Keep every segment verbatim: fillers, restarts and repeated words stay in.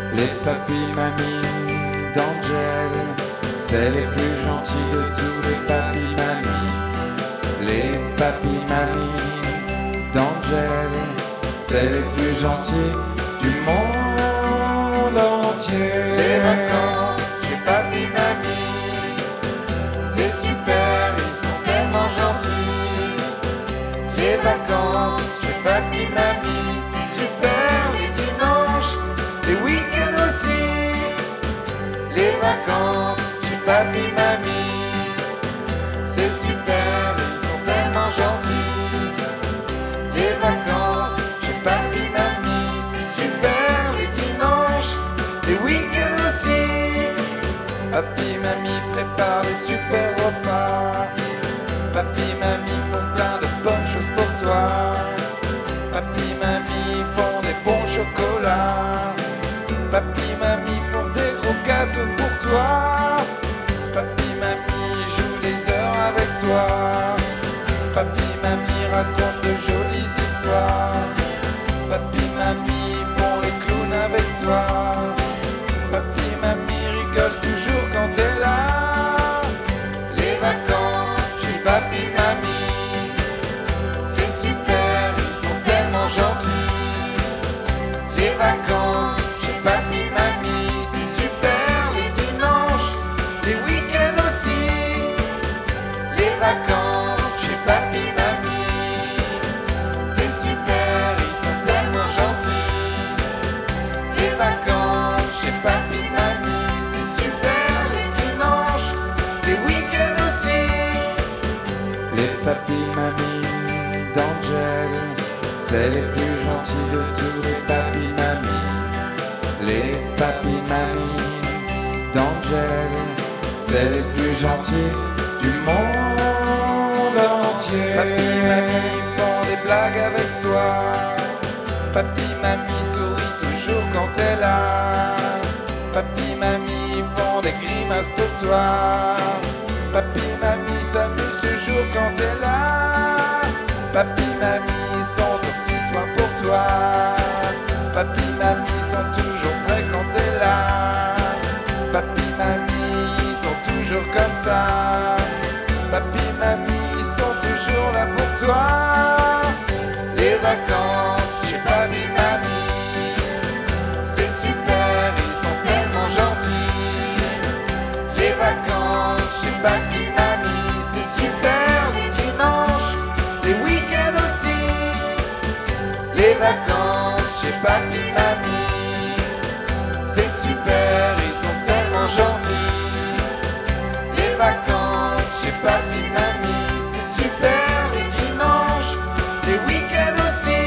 Les papis mamies d'Angel, c'est les plus gentils de tous les papis mamies. Les papis mamies d'Angel, c'est les plus gentils du monde entier. Les vacances chez papy mamie, c'est super, ils sont tellement gentils. Les vacances chez papy mamie, c'est super, les dimanches, les week-ends aussi. Les vacances chez papy mamie, c'est super, ils sont tellement gentils. Les vacances chez papy mamie, c'est super, les dimanches, les week-ends aussi. Papy mamie prépare des super repas. Papy mamie font plein de bonnes choses pour toi. Papy mamie font des bons chocolats. Papy mamie font des gros gâteaux pour toi. Papy mamie joue des heures avec toi. Papy mamie raconte de jolies histoires. Papy mamie font le clown avec toi. Papy mamie rigole toujours quand t'es là. Les vacances chez papy mamie, c'est super, ils sont tellement gentils. Les vacances chez papy mamie, c'est super, les dimanches, les week-ends aussi. Les vacances chez papy mamie, c'est super, ils sont tellement gentils. Les vacances chez papy mamie, c'est super, les dimanches, les week-ends aussi. Les papis mamies d'Angel, c'est les plus gentils de tous les papis mamies. Les papis mamies d'Angel, c'est les plus gentils du monde entier. Papy mamie font des blagues avec toi. Papy mamie sourit toujours quand t'es là. Papy mamie font des grimaces pour toi. Papy mamie s'amuse toujours quand t'es là. Papy mamie sont aux petits soins pour toi. Papy mamie sont toujours prêts quand t'es là. Papy mamie sont toujours comme ça. Papy mamie sont toujours là pour toi. Les vacances chez papy mamie, c'est super, ils sont tellement gentils. Les vacances chez papy mamie, c'est super, les dimanches, les week-ends aussi. Les vacances chez papy mamie, c'est super, ils sont tellement gentils. Les vacances chez papy mamie, c'est super, les dimanches, les week-ends aussi.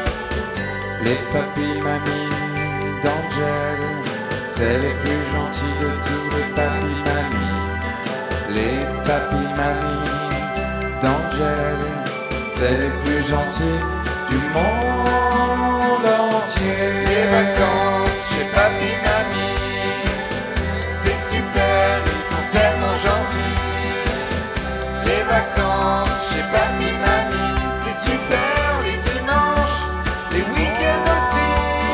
Les papis mamies d'Angel, c'est les plus gentils de tous les papis mamies. Les papis mamies d'Angel, c'est les plus gentils du monde entier. Les vacances chez papy mamie, c'est super, ils sont tellement gentils. Les vacances chez papy mamie, c'est super, les dimanches, les week-ends aussi.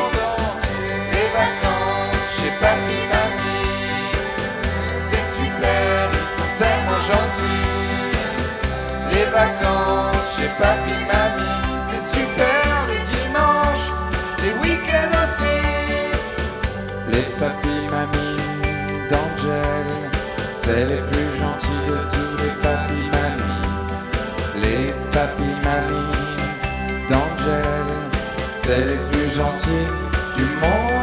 Les vacances chez papy mamie, c'est super, ils sont tellement gentils. Les vacances chez papy mamie, c'est super, les dimanches, les week-ends aussi. Les papis mamies d'Angel, c'est les plus gentils de tous les papis mamies. Les papis mamies d'Angel, c'est les plus gentils du monde